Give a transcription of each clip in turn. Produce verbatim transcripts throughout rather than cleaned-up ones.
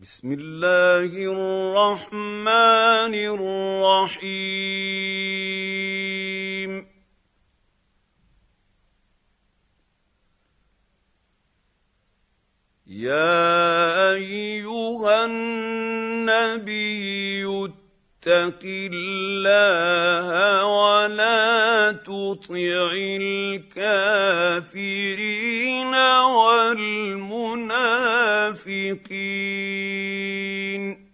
بسم الله الرحمن الرحيم. يا أيها النبي اتق الله ولا تطع الكافرين والمنافقين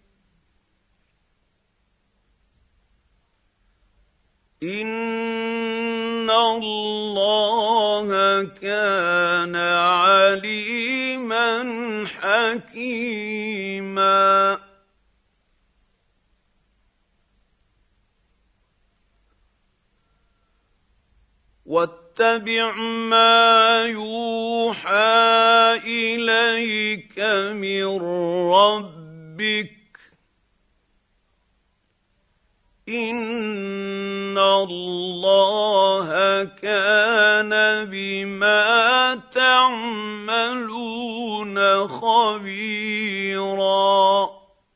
إن الله كان عليما حكيما. واتبع ما يوحى إليك من ربك إن الله كان بما تعملون خبيرا.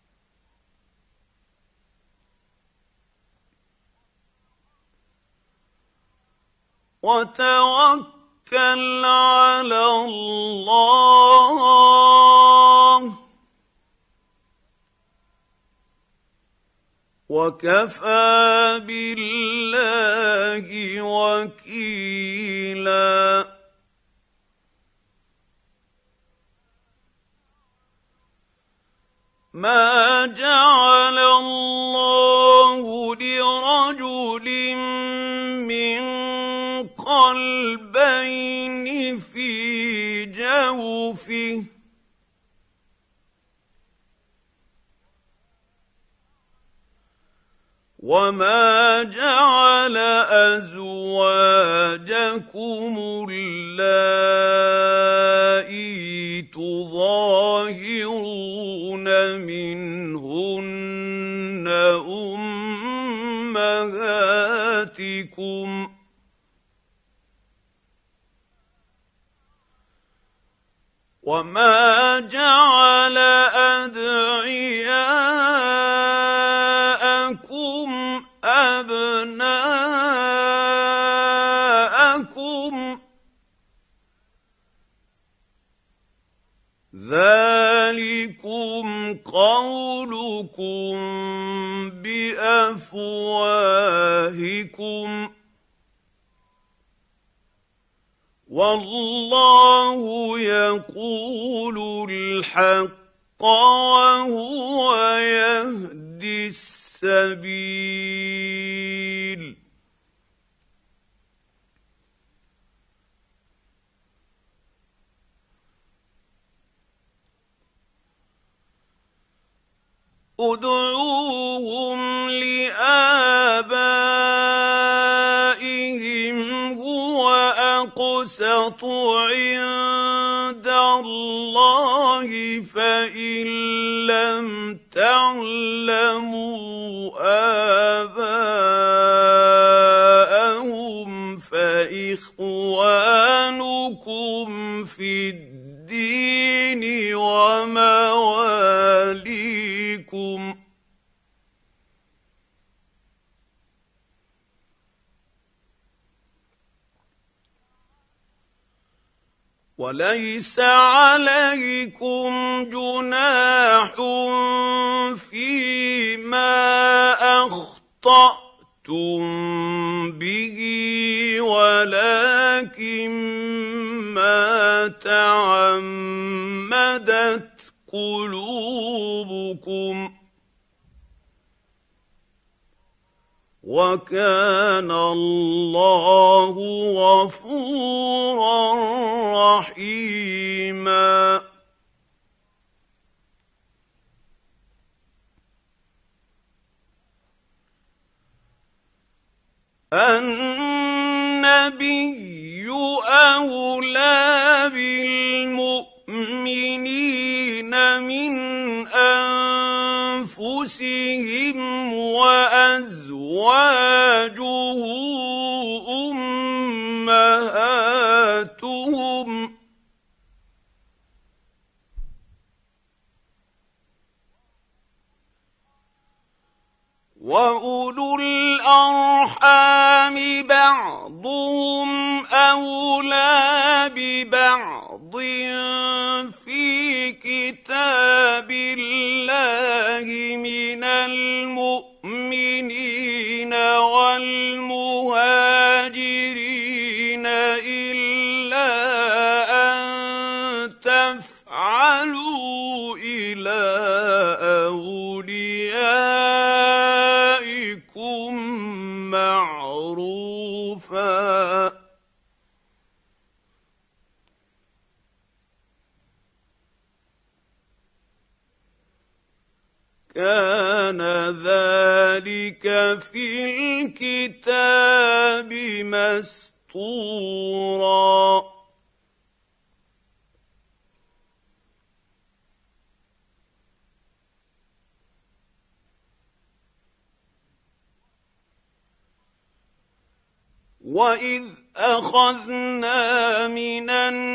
وتوكل على الله وكفى بالله وكيلا. ما جعل الله لرجل من قلبين في جوفه وما جعل أزواجكم اللائي تظاهرون منهن أمهاتكم وما جعل أدعياءكم أبناءكم ذلكم قولكم بأفواهكم والله يقول الحق وهو يهدي السبيل. ادعوهم لآبائهم هو أقسط عند الله فإن لم تعلموا آباءهم فإخوانكم في الدين ومواليكم وليس عليكم جناح فيما أخطأتم به ولكن ما تعمدت قلوبكم وكان الله غفورا رحيما. النبي أولى بالمؤمنين من أنفسهم وأزواجه أمهاتهم وأولو الأرحام بعضهم أولى ببعض في كتاب الله من المؤمنين والمهاجرين إلا أن تفعلوا إلى أوليائكم معروفا كان ذلك في الكتاب مسطورا وَإِذْ أَخَذْنَا مِنَ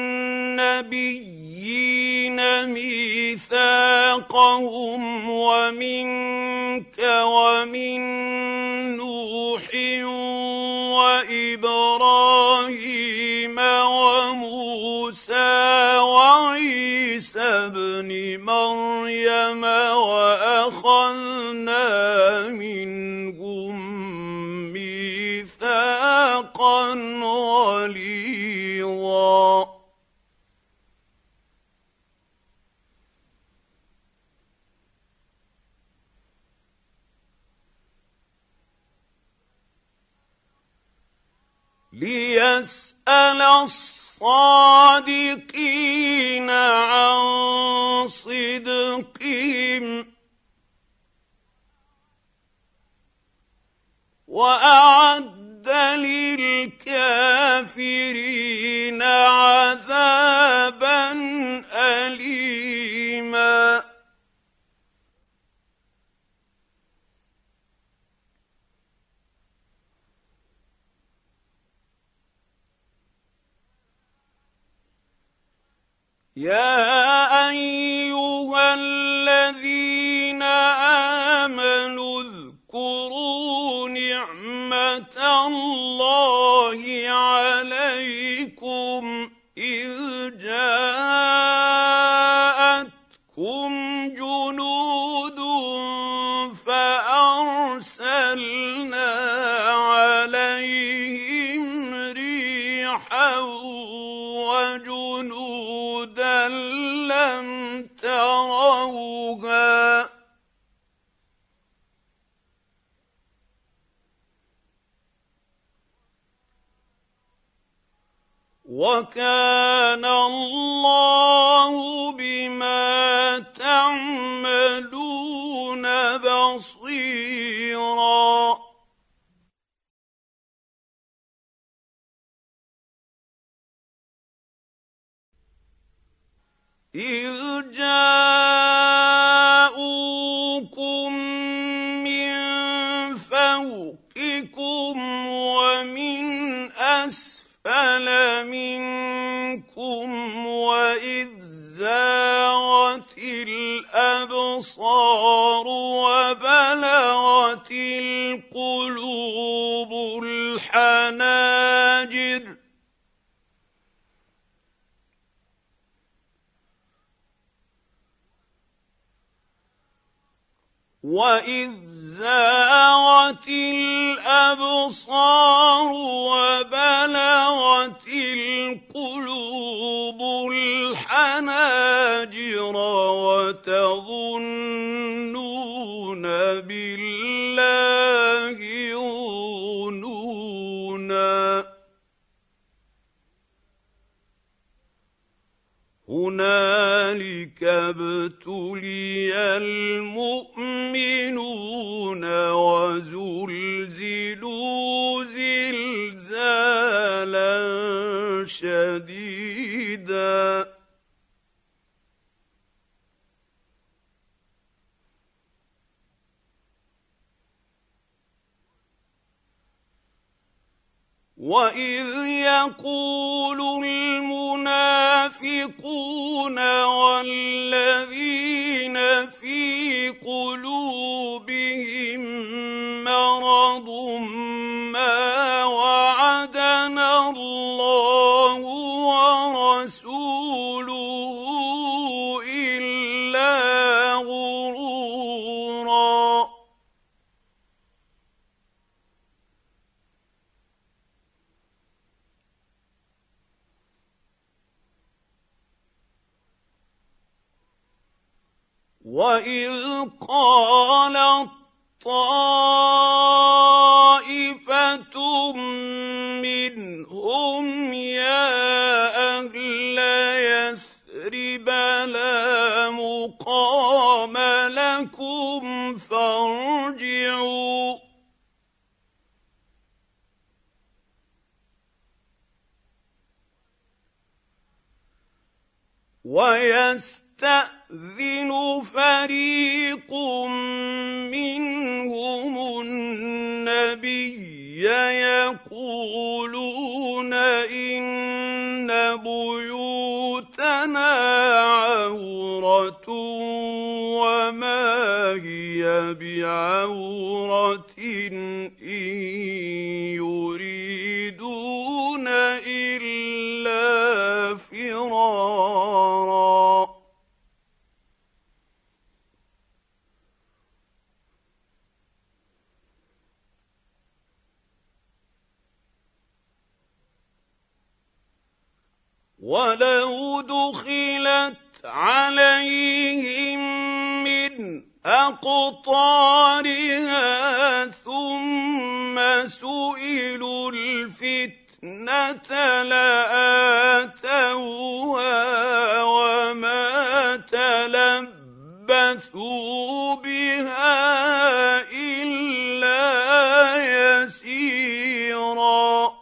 النَّبِيِّينَ مِيثَاقَهُمْ وَمِنكَ وَمِن نُّوحٍ وَإِبْرَاهِيمَ وَمُوسَىٰ وَعِيسَى ابْنِ مَرْيَمَ وَأَخَذْنَا مِنْهُم مِّيثَاقًا غَلِيظًا لِيَسْأَلَ الصَّادِقِينَ عَن صِدْقِهِمْ وَأَعَدَّ لِلْكَافِرِينَ عَذَابًا أَلِيمًا يَا أَيُّهَا الَّذِينَ آمَنُوا اذْكُرُوا نِعْمَةَ اللَّهِ عَلَيْكُمْ إِذْ جَاءَتْكُمْ جُنُودٌ فَأَرْسَلْنَا عَلَيْهِمْ رِيحًا وَجُنُودًا لَّمْ تَرَوْهَا وَكَانَ اللَّهُ بِمَا تَعْمَلُونَ بَصِيرًا إِذْ جَاءُوكُم مِّن فَوْقِكُمْ وَمِنْ أَسْفَلَ مِنكُمْ وَإِذْ زَاغَتِ الْأَبْصَارُ وَبَلَغَتِ الْقُلُوبُ الْحَنَاجِرَ وَإِذْ زَاغَتِ الْأَبْصَارُ وَبَلَغَتِ الْقُلُوبُ الْحَنَاجِرَ وَتَظُنُّونَ بِاللَّهِ الظُّنُونَا هُنَالِكَ ابْتُلِيَ الْمُؤْمِنُونَ وَزُلْزِلُوا زِلْزَالًا شَدِيدًا وَإِذْ يَقُولُ الْمُنَافِقُونَ وَالَّذِينَ فِي قُلُوبِهِم وإذ قالت طائفة منهم يا أهل يثرب لا مقام لكم فارجعوا ويستأذن فريق منهم النبي يقولون إن بيوتنا عورة وما هي بعورة إن يريدون إلا فرارا ولو دخلت عليهم من أقطارها ثم سئلوا الفتنة لآتوها وما تلبثوا بها إلا يسيرا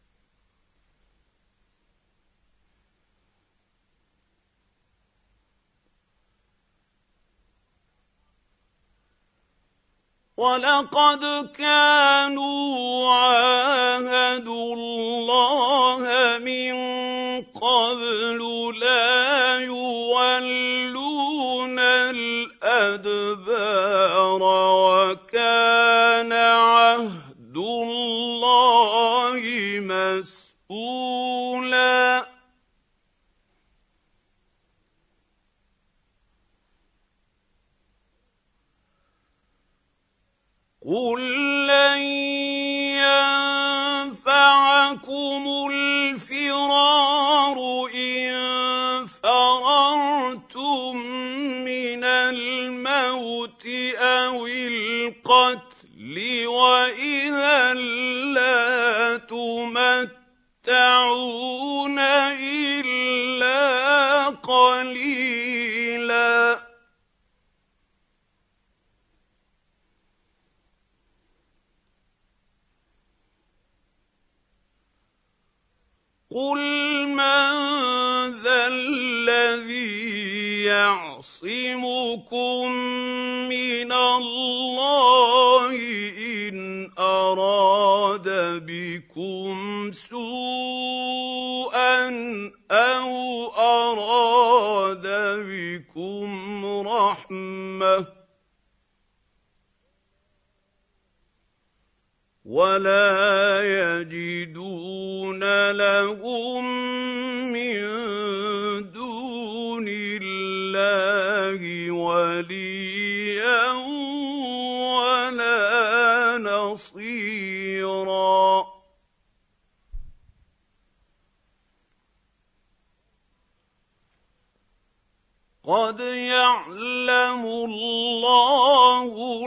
ولقد كانوا عاهدوا الله من قبل لا يولون الأدبار وكان عهد الله مسؤولا قل لن ينفعكم الفرار إن فررتم من الموت أو القتل وإذا لا تمتعون إلا قليلا قل من ذا الذي يعصمكم من الله إن أراد بكم سوءا أو أراد بكم رحمة ولا يجدون لهم من دون الله وليا ولا نصيرا قد يعلم الله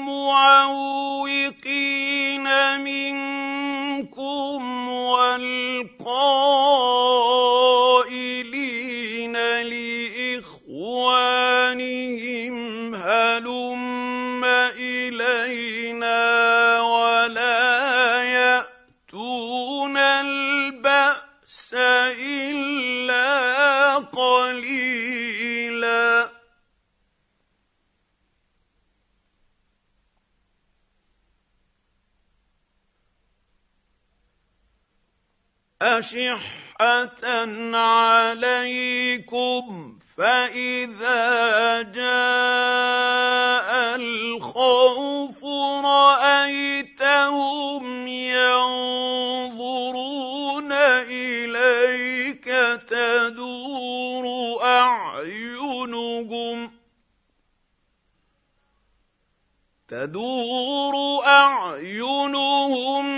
المعوقين منكم والقائلين لإخوانهم هلم إلينا ولا يأتون البأس إلا قليلا أشحة عليكم فإذا جاء الخوف رأيتهم ينظرون إليك تدور أعينهم تدور أعينهم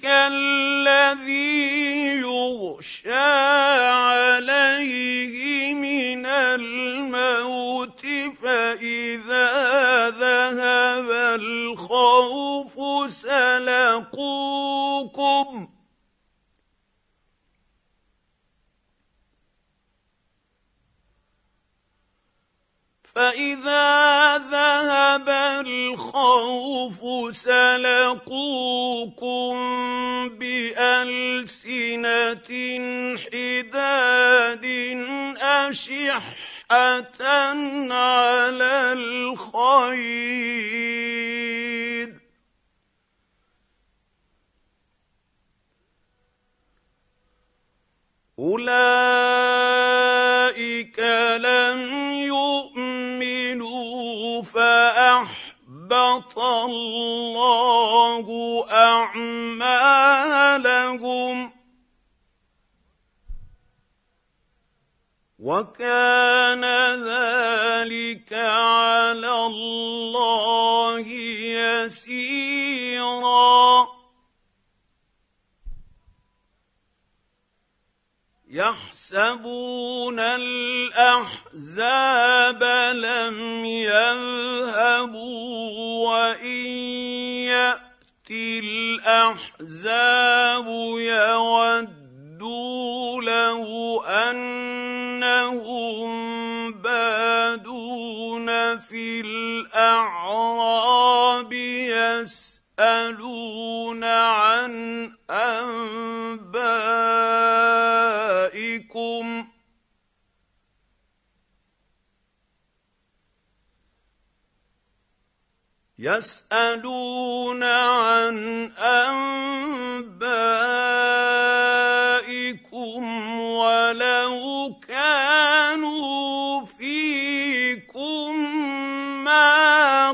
كالذي يغشى عليه من الموت فإذا فإذا ذهب الخوف سلقوكم فإذا ذهب الخوف سلقوكم بألسنة حداد أشحة على الخير أولئك لم يؤمنوا فأحبط الله أعمالهم وكان ذلك على الله يسيرا يحسبون الأحزاب لم يذهبوا وإن يأتي الأحزاب يودوا لو أنهم بادون في الأعراب يسألون عن أنبائكم يسألون عن أنبائكم ولو كانوا فيكم ما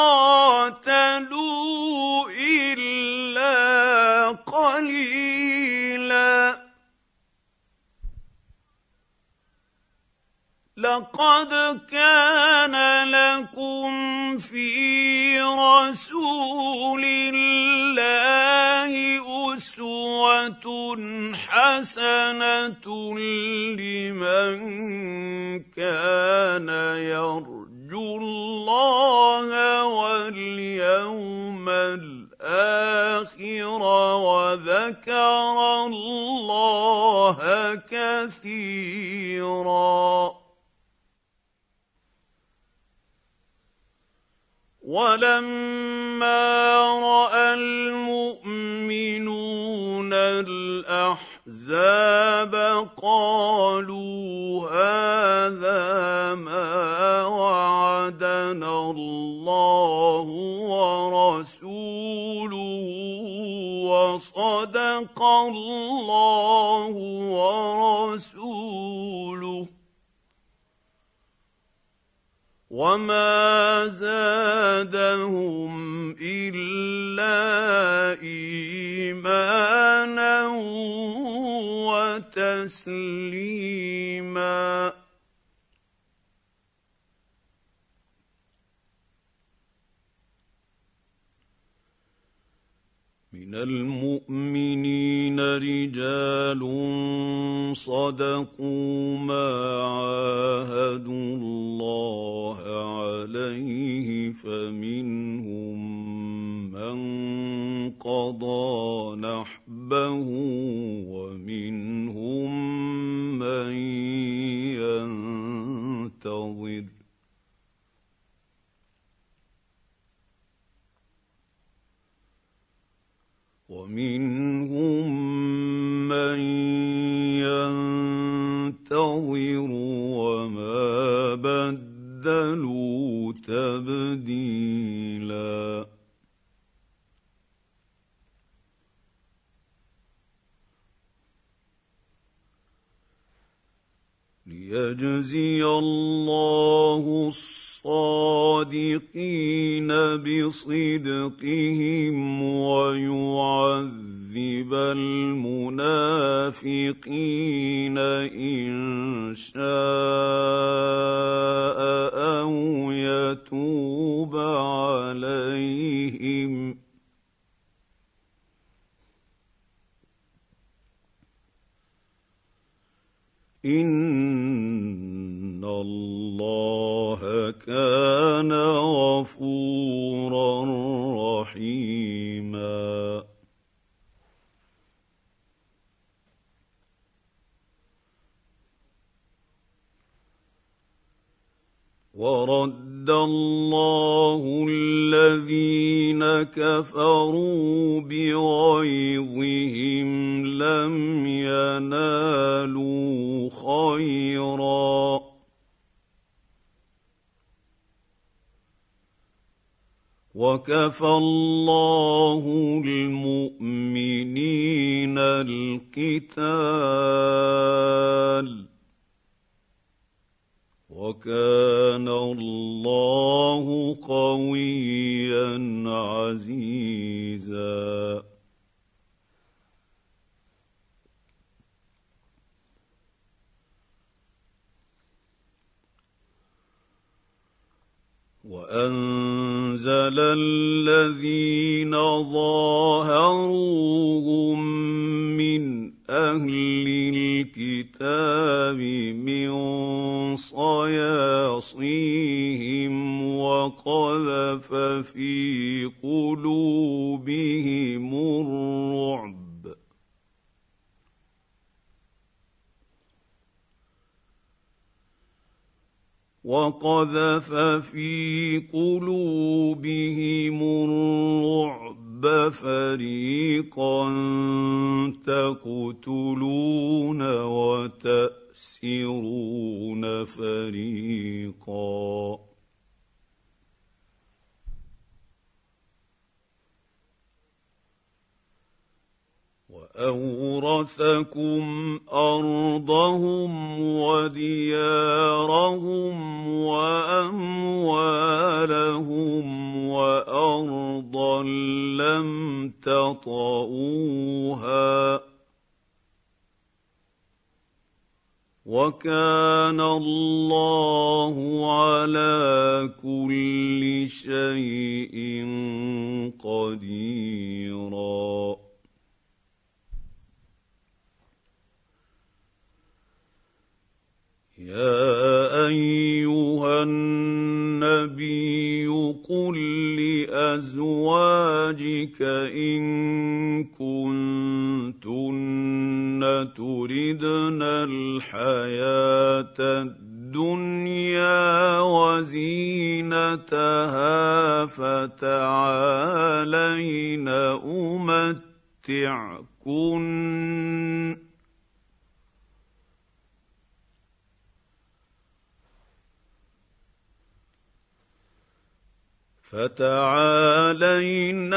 قاتلوا إلا قليلا لقد كان لكم في رسول الله أسوة حسنة لمن كان يرجو الله واليوم الآخر وذكر الله كثيرا ولما رأى المؤمنون الأحزاب قالوا هذا ما وعدنا الله ورسوله وصدق الله ورسوله وما زادهم إلا إيمانا وتسليما من المؤمنين رجال صدقوا ما عاهدوا الله عليه فمنهم من قضى نحبه ومنهم من ينتظر ومنهم من ينتظر وما بدلوا تبديلا ليجزي الله الصادقين بصدقهم ويعذب المنافقين إن شاء أو يتوب عليهم إن الله الله كان غفورا رحيما. ورد الله الذين كفروا بغيظهم لم ينالوا خيرا وكفى الله المؤمنين القتال وكان الله قويا عزيزا. وأنزل الذين ظاهروهم من أهل الكتاب من صياصيهم وقذف في قلوبهم الرعب وقذف في قلوبهم الرعب فريقا تقتلون وتأسرون فريقا وأورثكم أرضهم وديارهم وأموالهم وأرضا لم تطئوها وكان الله على كل شيء قديرا. يا أيها النبي قل لأزواجك إن كنتن تردن الحياة الدنيا وزينتها فتعالين أمتعكن فتعالين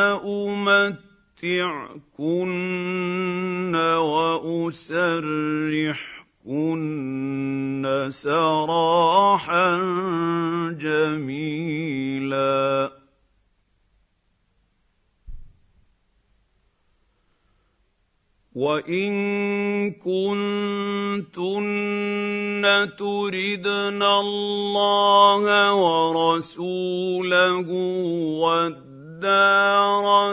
أمتعكن وأسرحكن سراحا جميلا. وإن كنتن تردن الله ورسوله والدار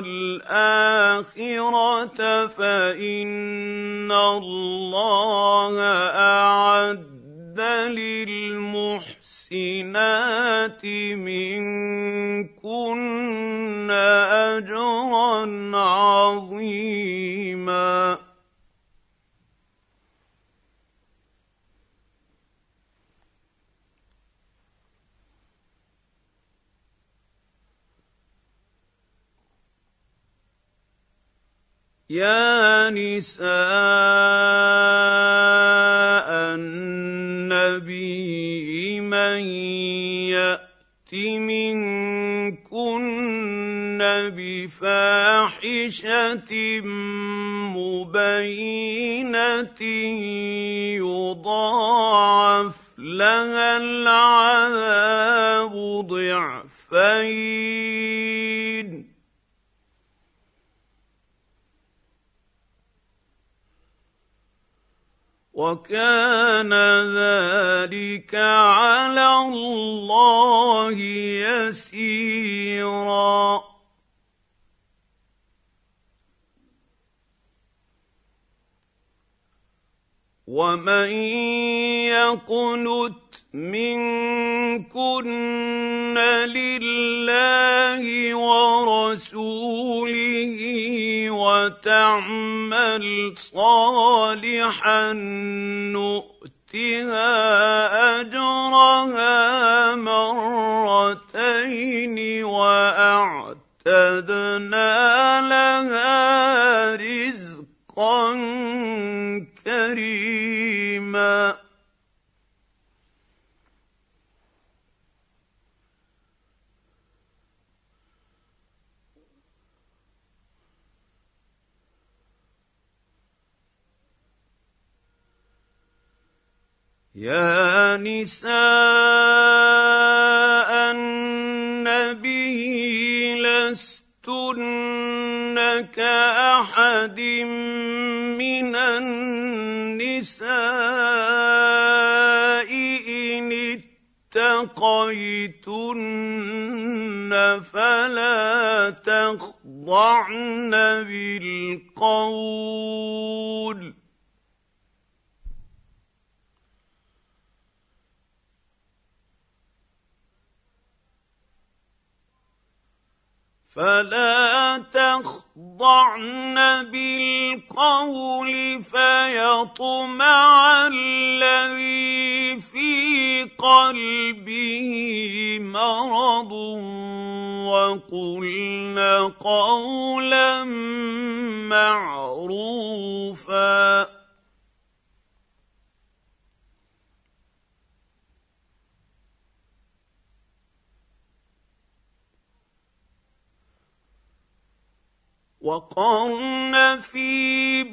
الآخرة فإن الله أعد للمحسنات منكن أجرا عظيما. يا نساء النبي من يأت منكن بفاحشة مبينة يضاعف لها العذاب ضعفين وكان ذلك على الله يسيرا. ومن يقنت منكن لله ورسوله وتعمل صالحا نؤتها أجرها مرتين وأعتدنا لها رزقا كريما. يا نساء النبي لستن كأحد من النساء إن اتقيتن فلا تخضعن بالقول فلا تخضعن بالقول فيطمع الذي في قلبه مرض وقلن قولا معروفا. وقرن في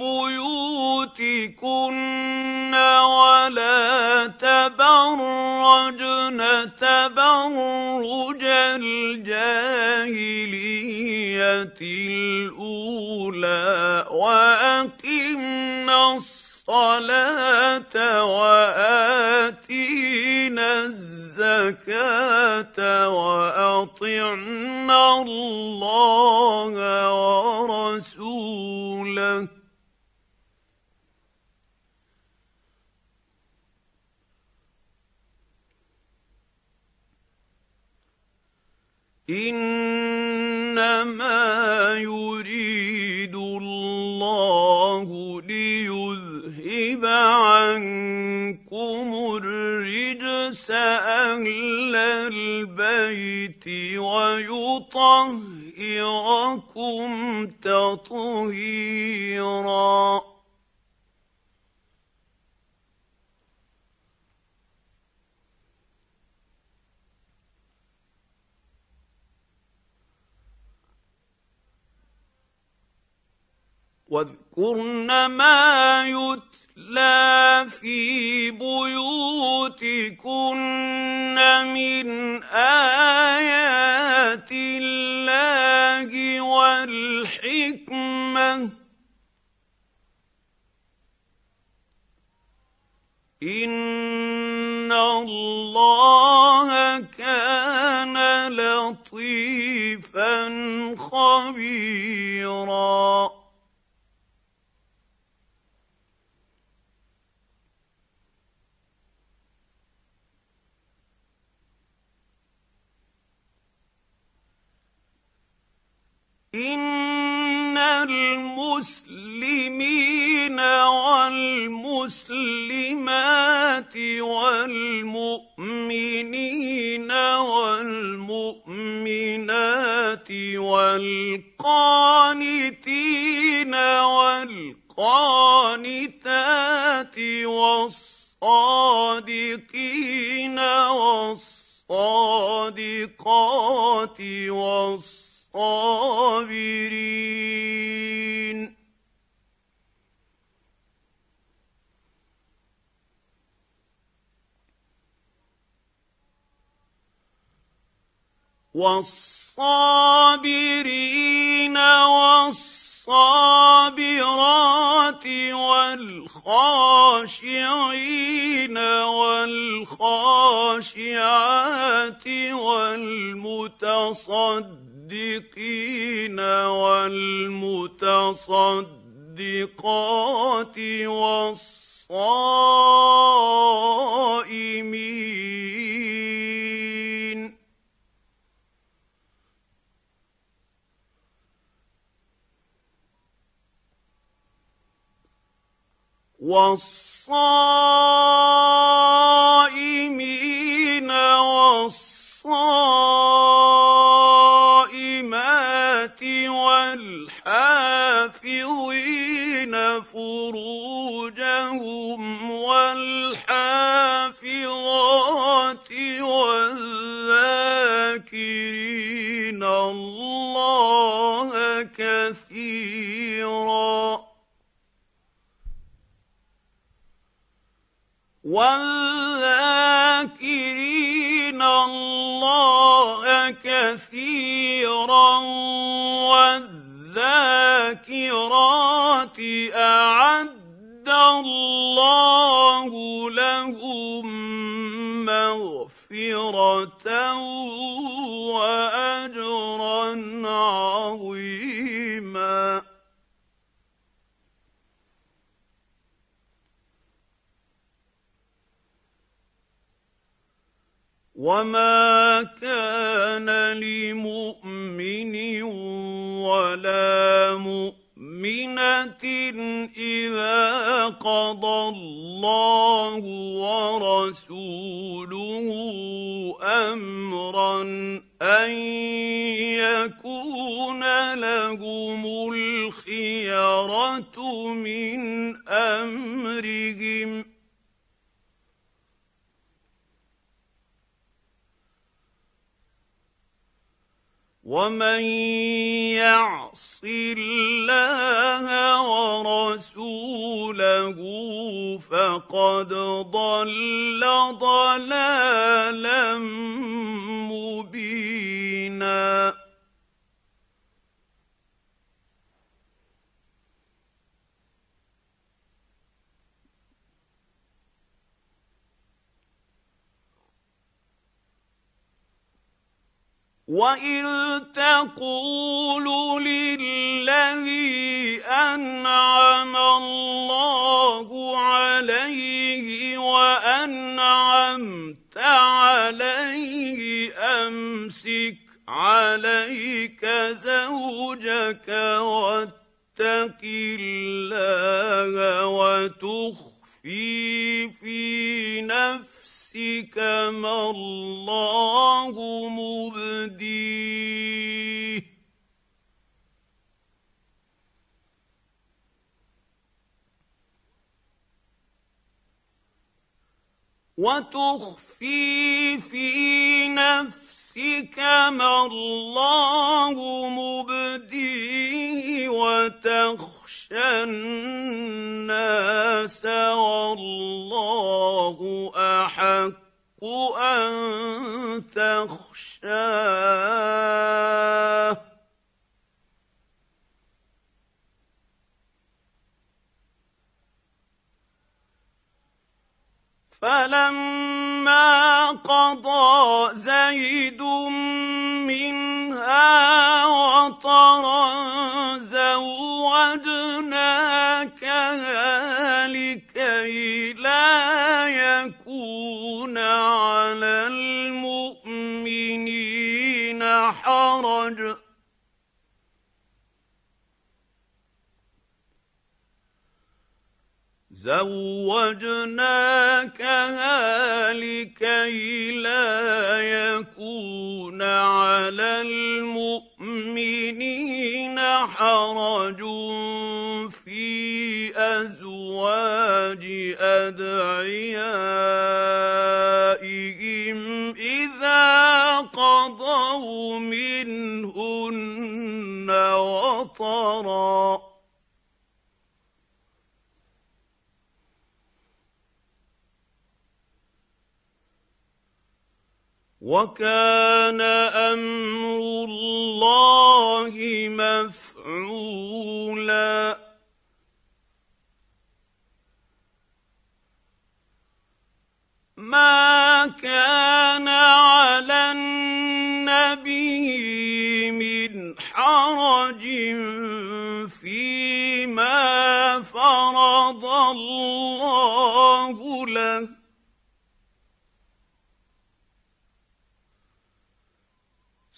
بيوتكن ولا تبرجن تبرج الجاهلية الأولى وأقمنا الصلاة وآتينا الزكاة وأطعنا الله ورسوله إنما يريد الله ليذهب عنكم الرجس أهل البيت ويطهركم تطهيرا. واذكرن ما يتلى في بيوتكن من آيات الله والحكمة إن الله كان لطيفا خبيرا. إن المسلمين والمسلمات والمؤمنين والمؤمنات والقانتين والقانتات والصادقين والصادقات والصادقين الصابرين والصابرين والصابرات والخاشعين والخاشعات والمتصدقين والمتصدقات والصابرين الصائمين والصائمين والصائمات والحافظين فروجهم والحافظات والذاكرين الله كثيرا والذاكرين الله كثيرا والذاكرات أعد الله لهم مغفرة وأجرا عظيما. وما كان لمؤمن ولا مؤمنة إذا قضى الله ورسوله أمرا أن يكون لهم الخيرة من أمرهم ومن يعص الله ورسوله فقد ضل ضلالا مبينا. وَإِذْ تَقُولُ لِلَّذِي أَنْعَمَ اللَّهُ عَلَيْهِ وَأَنْعَمْتَ عَلَيْهِ أَمْسِكْ عَلَيْكَ زَوْجَكَ وَاتَّقِ اللَّهَ وَتُخْفِي فِي نَفْسِكَ مَا اللَّهُ مُبْدِيهِ وتخفي في نفسك ما الله مبديه وتخشى الناس والله أحق أن تخشاه فلما قضى زيد منها وطرا زوجناكها لكي لا يكون على المؤمنين حرج زوجناكها لكي لا يكون على المؤمنين حرج في أزواج أدعيائهم إذا قضوا منهن وطرا وكان أمر الله مفعولا ما كان على النبي من حرج فيما فرض الله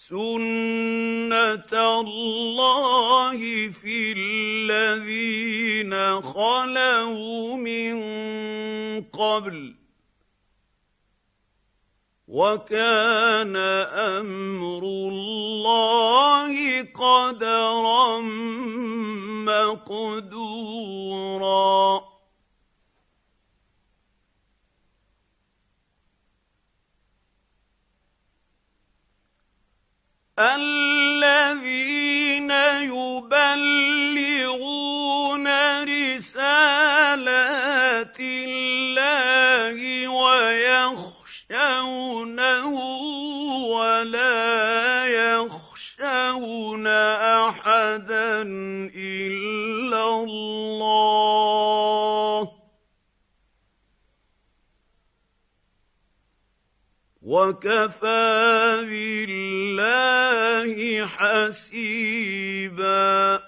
سُنَّةَ اللَّهِ فِي الَّذِينَ خَلَوْا مِن قَبْلُ ۚ وَكَانَ أَمْرُ اللَّهِ قَدَرًا مَّقْدُورًا. الَّذِينَ يُبَلِّغُونَ رِسَالَاتِ اللَّهِ وَيَخْشَوْنَهُ وَلَا يَخْشَوْنَ أَحَدًا إِلَّا اللَّهَ ۗ وَكَفَىٰ بِاللَّهِ حَسِيبًا.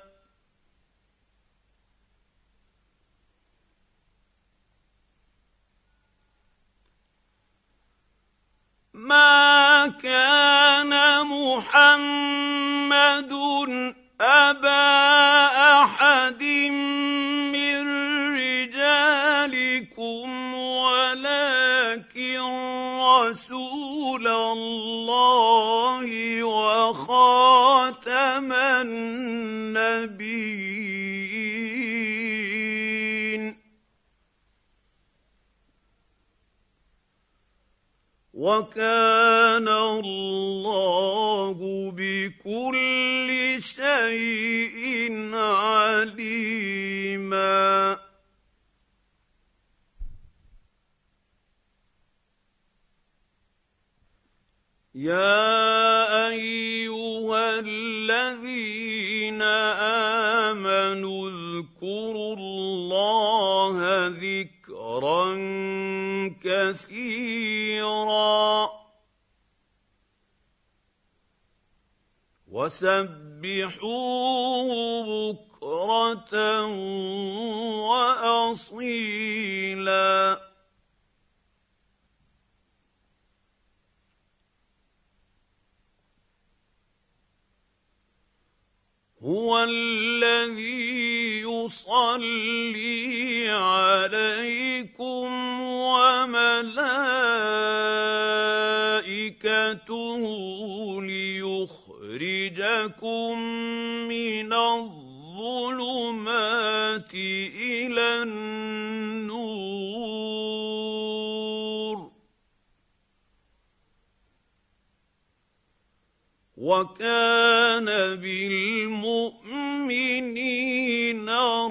مَا كَانَ مُحَمَّدٌ أَبَا أَحَدٍ مِّن رِّجَالِكُمْ وَلَٰكِن رَّسُولَ اللَّهِ وَخَاتَمَ النَّبِيِّينَ، وَكَانَ اللَّهُ بِكُلِّ شَيْءٍ عَلِيمًا. يَا أَيُّهَا الَّذِينَ آمَنُوا اذْكُرُوا اللَّهَ ذِكْرًا كَثِيرًا وَسَبِّحُوهُ بُكْرَةً وَأَصِيلًا. هُوَ الَّذِي يُصَلِّي عَلَيْكُمْ وَمَلَائِكَتُهُ لِيُخْرِجَكُم مِّنَ الظُّلُمَاتِ إِلَى النُّورِ ۚ وَكَانَ بِالْمُؤْمِنِينَ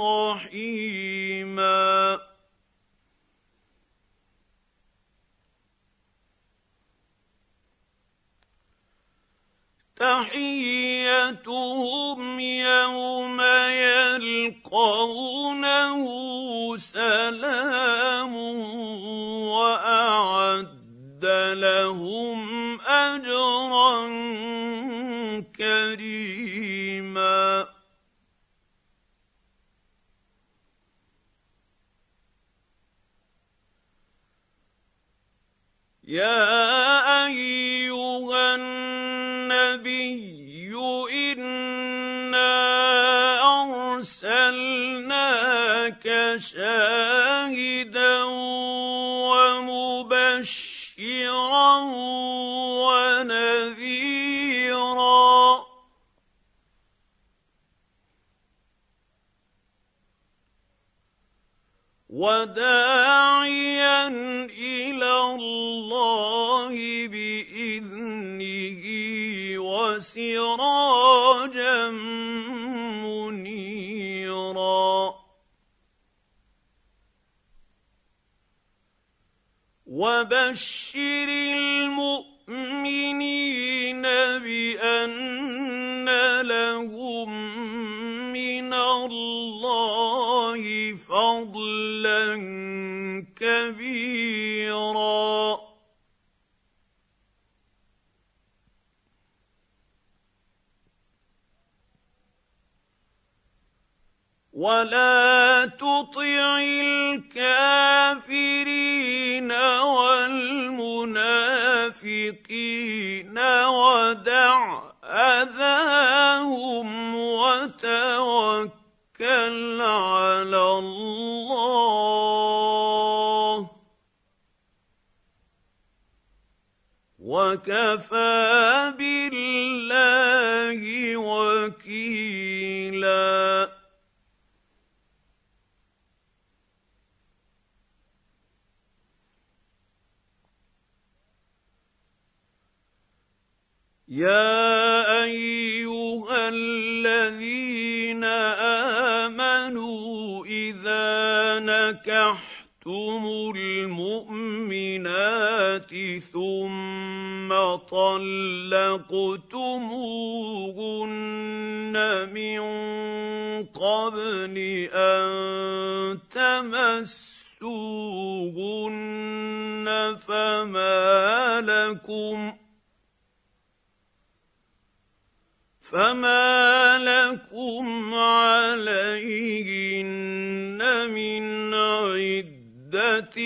رَحِيمًا. تَحِيَّتُهُمْ يَوْمَ يَلْقَوْنَهُ سَلَامٌ وَأَعَدَّ لَهُمْ أَجْرًا كَرِيمًا. يَا أَيُّهَا النَّبِيُّ إِنَّا أَرْسَلْنَاكَ شَاهِدًا وَمُبَشِّرًا وَنَذِيرًا وَدَاعِيًا إِلَى اللَّهِ بِإِذْنِهِ وَسِرَاجًا مُّنِيرًا. وَبَشِّرِ الْمُؤْمِنِينَ بِأَنَّ لَهُم مِّنَ اللَّهِ فَضْلًا كَبِيرًا. وَلَا تُطِعِ الْكَافِرِينَ وَالْمُنَافِقِينَ ودع أذاهم وتوكل على الله وكفى بالله وكيلا. يا أيها الذين آمنوا إذا نكحتم المؤمنات ثم طلقتموهن من قبل أن تمسوهن فما لكم فما لكم عليهن من عدة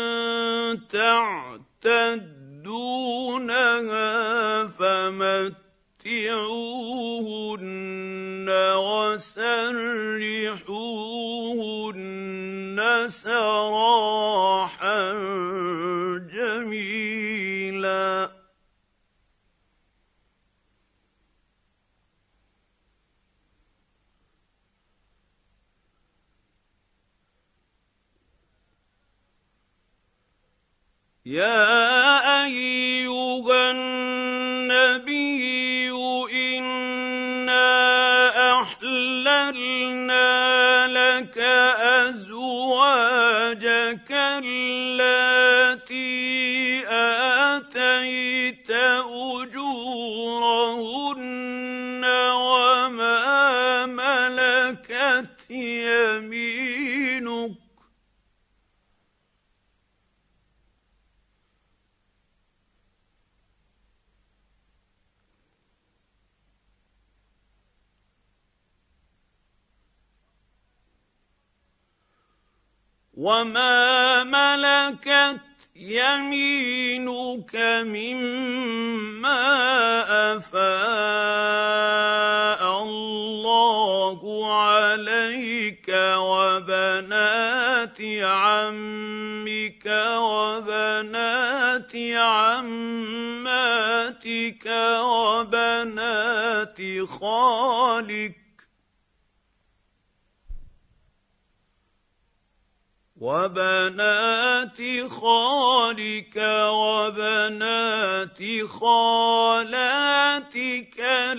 تعتدونها فمتعوهن وسرحوهن سراحا جميلا. يا أيها النبي إنا أحللنا لك أزواجك اللاتي آتيت أجورهن وما ملكت يمينك وما ملكت يمينك مما أفاء الله عليك وبنات عمك وبنات عماتك وبنات خالك وبنات خالك وبنات خالاتك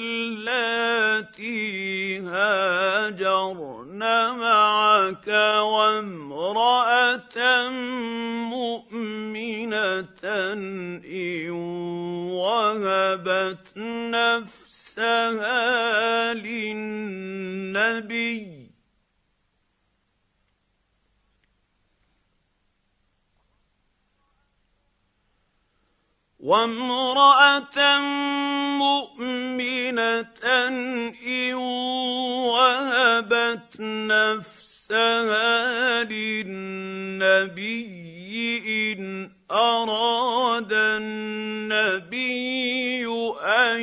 اللاتي هاجرن معك وامرأة مؤمنة إن وهبت نفسها للنبي وامرأة مؤمنة إن وهبت نفسها للنبي إن أراد النبي أن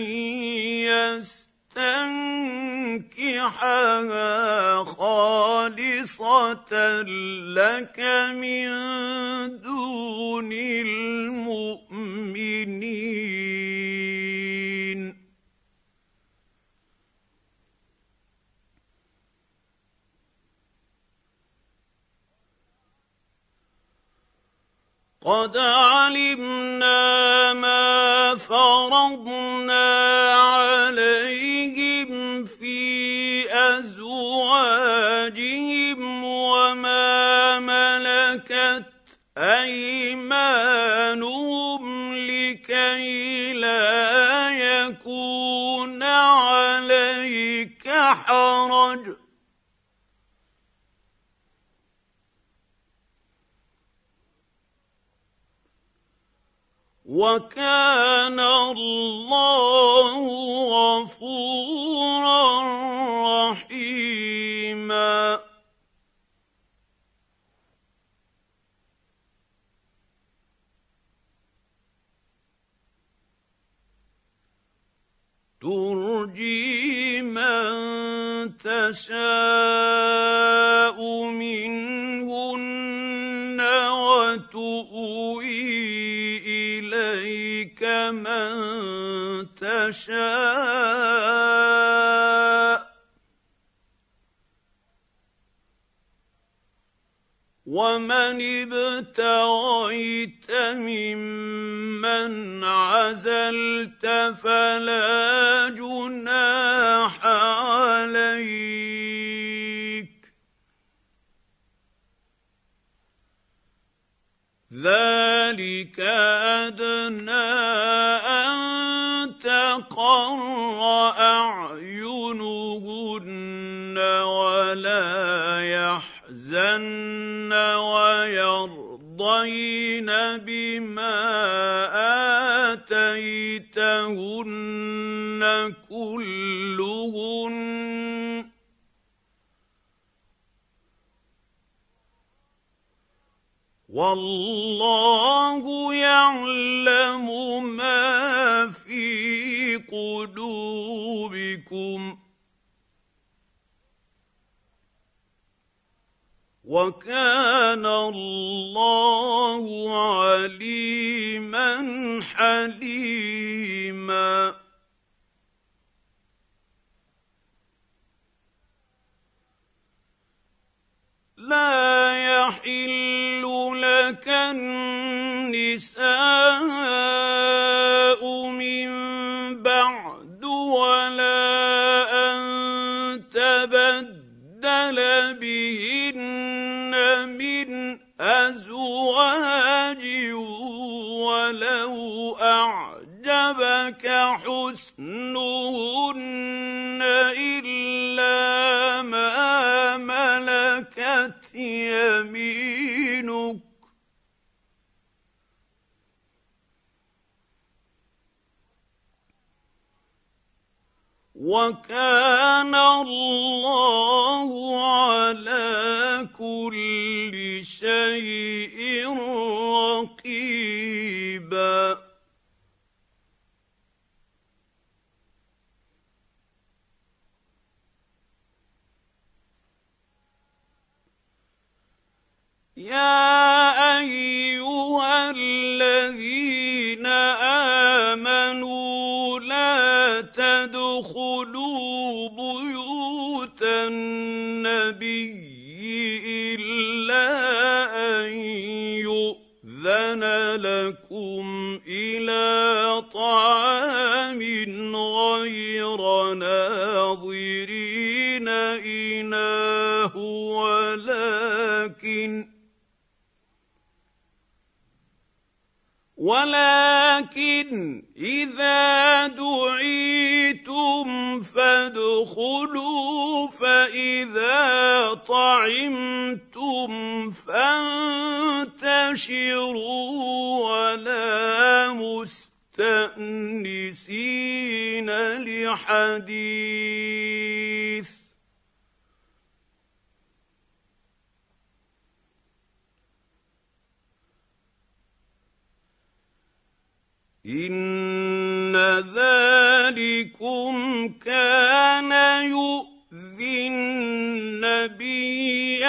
يستنكحها خالصة لك من دون المؤمنين. قد علمنا ما فرضنا عليهم في أزواجهم وما ملكت أيمانهم لكي لا يكون عليك حرج وكان الله غفورا رحيما. ترجي من تشاء منهن وتؤوي إليك من تشاء ومن ابتغيت ممن عزلت فلا جناح عليك ذلك أدنى أن تقر أعينهن ولا يحزن ويرضين بما آتيتهن كلهن والله يعلم ما في قلوبكم وكان الله عليما حليما لا يحل لك النساء من بعد ولا أن تبدل بهن من أزواج ولو أعجبك حسنهن إلا ما ملكت يمينك وكان الله على كل شيء رقيبا يا أيها الذين آمنوا لا تدخلوا بيوت النبي إلا أن يؤذن لكم إلى طعام غير ناظرين إناه ولكن ولكن إذا دعيتم فادخلوا فإذا طعمتم فانتشروا ولا مستأنسين لحديث إن ذلكم كان يؤذي النبي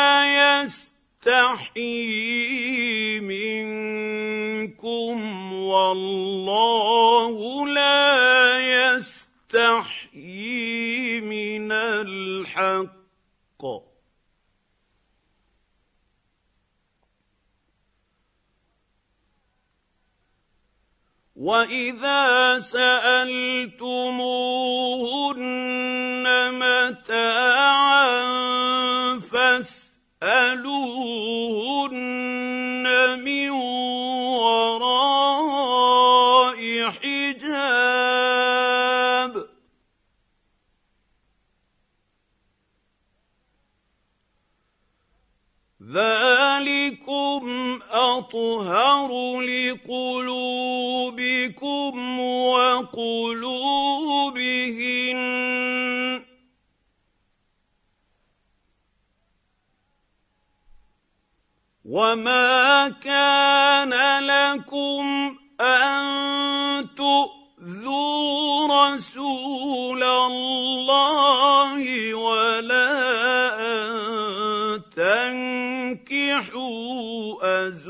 فيستحيي منكم والله لا يستحيي من الحق وإذا سألتموهن متاعا فاسألوهن من وراء حجاب ذلكم أطهر لقلوبكم وقلوبهن وما كان لكم أن تؤذوا رسول الله ولا أن تنكحوا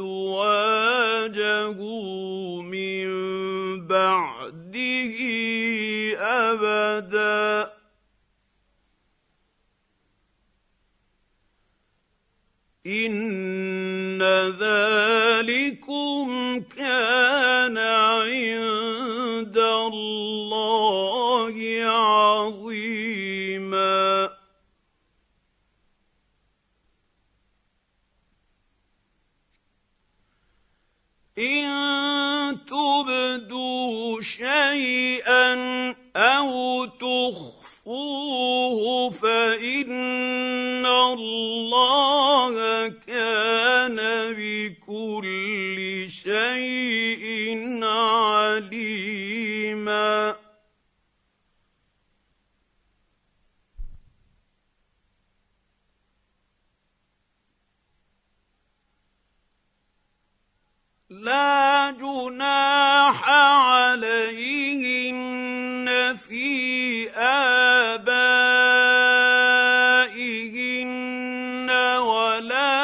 أزواجه من بعده أبدا إن ذلكم كان عند الله عظيما إن تبدوا شيئا أو تخفوه فإن الله كان بكل شيء عليما لا جناح عليهن في آبائهن ولا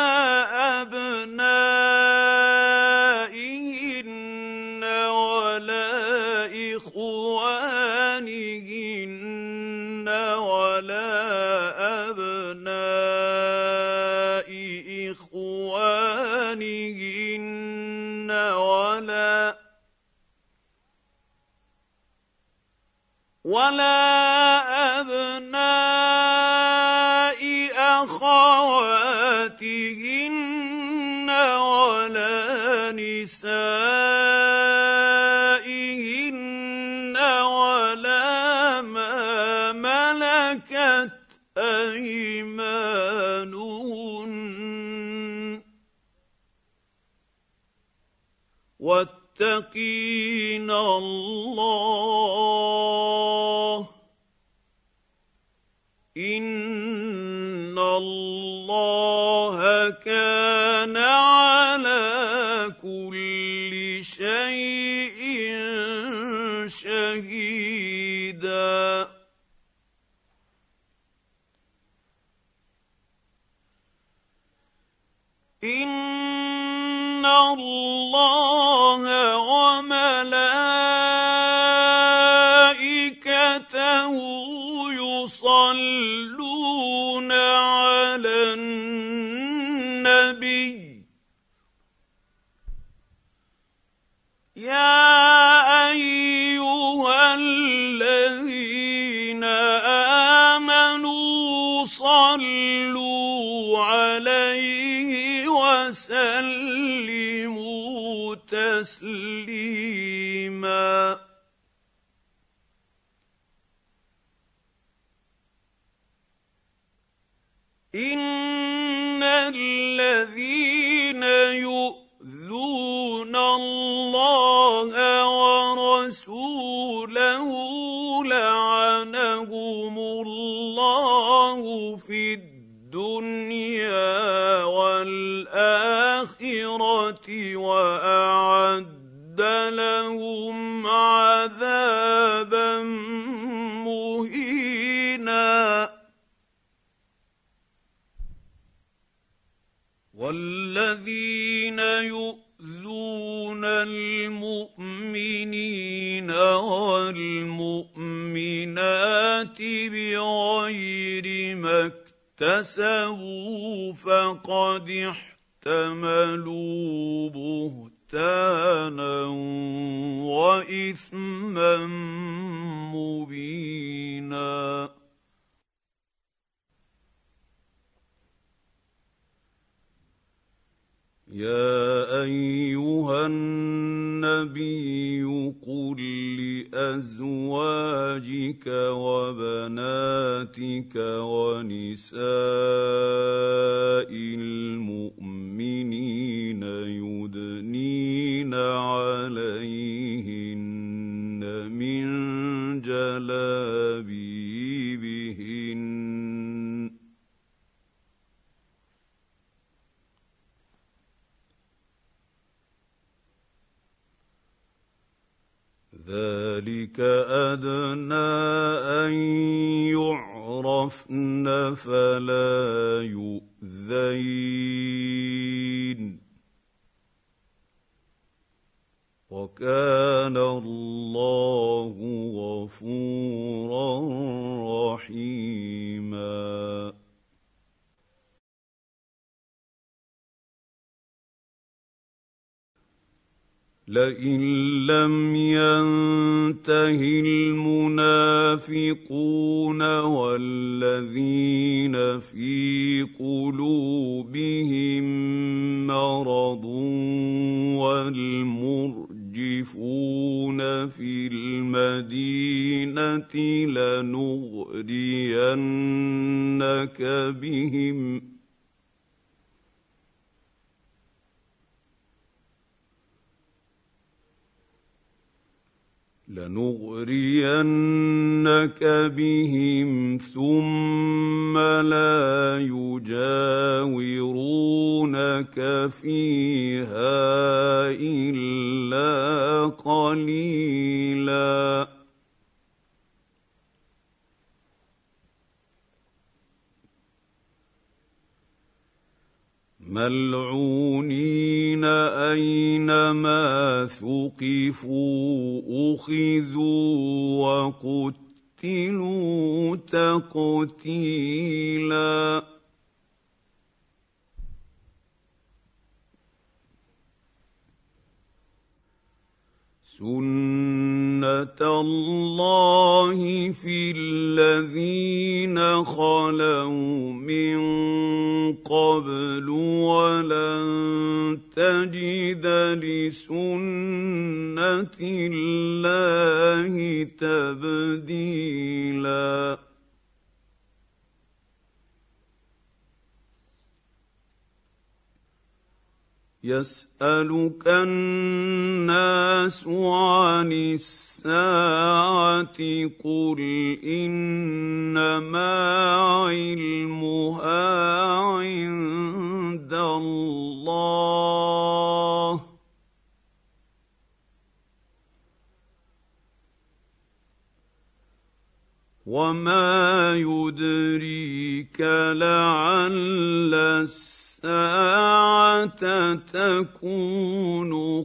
أبنائهن ولا إخوانهن ولا أبناء إخوانهن ولا ولا أبناء أخواتهن ولا نسائهن ولا ما ملكت أيمانهن واتقين الله إن الله كان على كل شيء شهيدا إن الله وملائكته يصلون على النبي يا أيها الذين آمنوا صلوا عليه وسلموا تسليما إن الذين يؤذون الله ورسوله لعنهم الله في الدنيا والآخرة وأعد لهم عذابا مهينا والذين يؤذون المؤمنين والمؤمنات بغير ما اكتسبوا فقد احتملوا بهتانا وإثما مبينا يا أيها النبي قل لأزواجك وبناتك ونساء المؤمنين يدنين عليهن من جلابيبهن ذلك أدنى أن يعرفن فلا يؤذين وكان الله غفورا رحيما. لئن لم ينته المنافقون والذين في قلوبهم مرض والمرجفون في المدينة لنغرينك بهم لنغرينك بهم ثم لا يجاورونك فيها إلا قليلا. ملعونين أينما ثقفوا أخذوا وقتلوا تقتيلا. سنة الله في الذين خلوا من قبل ولن تجد لسنة الله تبديلا. يسألك الناس عن الساعة قل إنما علمها عند الله وما يدريك لعل الساعة الساعة تكون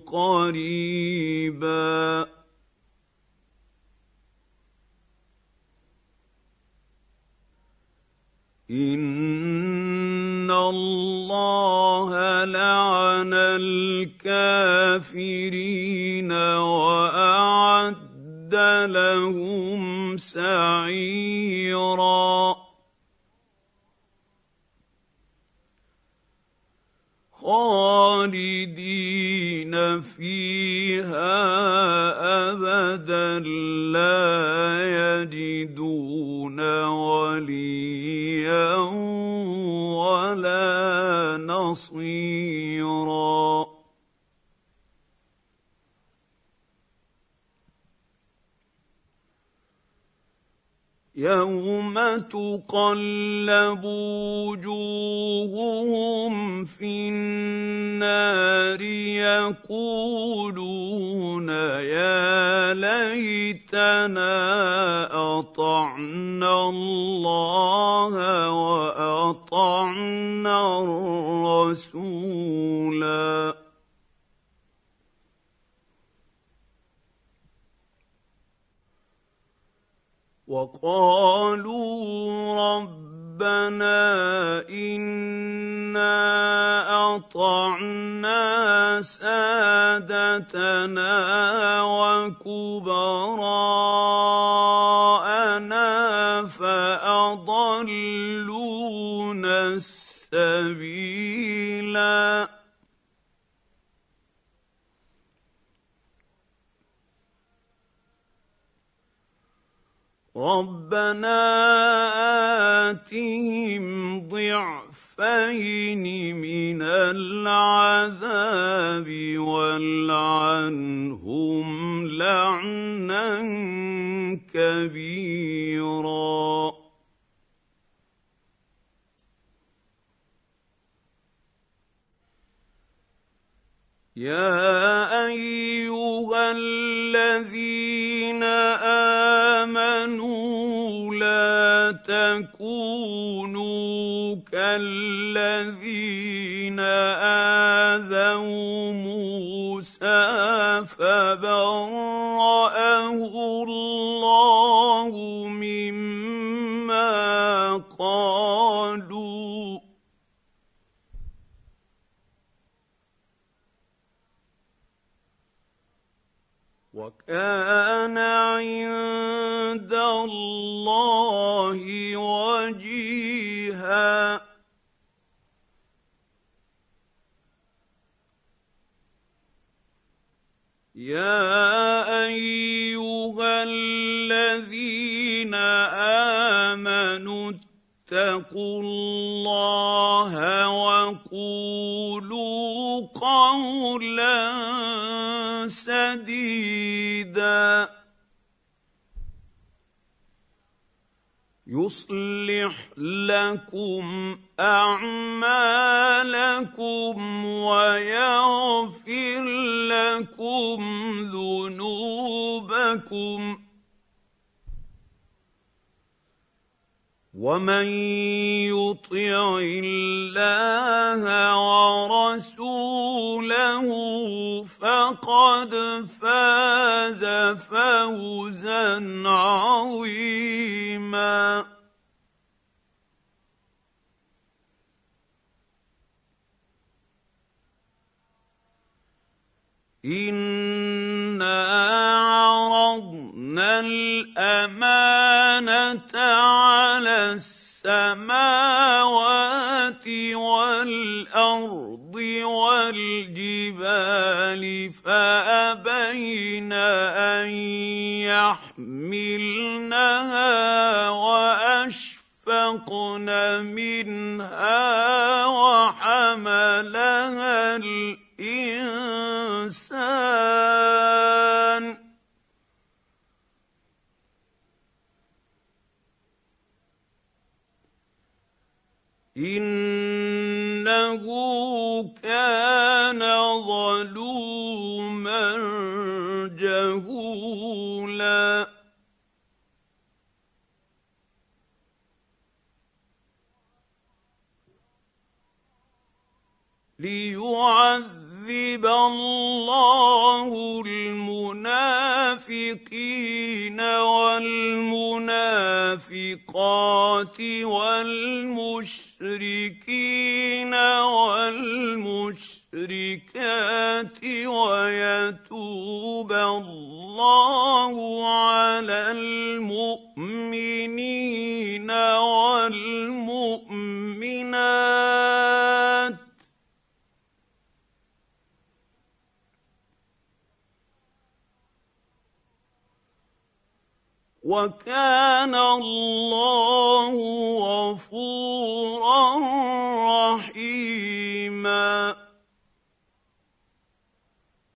قريبا. إن الله لعن الكافرين وأعد لهم سعيرا. خالدين فيها أبدا لا يجدون وليا ولا نصيرا. يوم تقلب وجوههم في النار يقولون يا ليتنا أطعنا الله وأطعنا الرسولا. وقالوا ربنا إنا أطعنا سادتنا وكبراءنا فأضلونا السبيلا. ربنا آتهم ضعفين من العذاب والعنهم لعنا كبيرا. يا أيها الذين تكونوا كالذين آذوا موسى فبرأه الله مما قالوا وكان عند الله وجيها. يا أيها الذين آمنوا اتقوا الله وقولوا قولا سديدا يصلح لكم أعمالكم ويغفر لكم ذنوبكم ومن يطع الله ورسوله فقد فاز فوزا عظيما. إنا عرضنا الأمانة على السماوات والأرض والجبال فأبين أن يحملنها وأشفقن منها وحملها الإنسان إنه كان ظلوما جهولا. ليعذب الله المنافقين والمنافقات والمشركين والمشركات ويتوب الله على المؤمنين والمؤمنات وكان الله غفورا رحيما.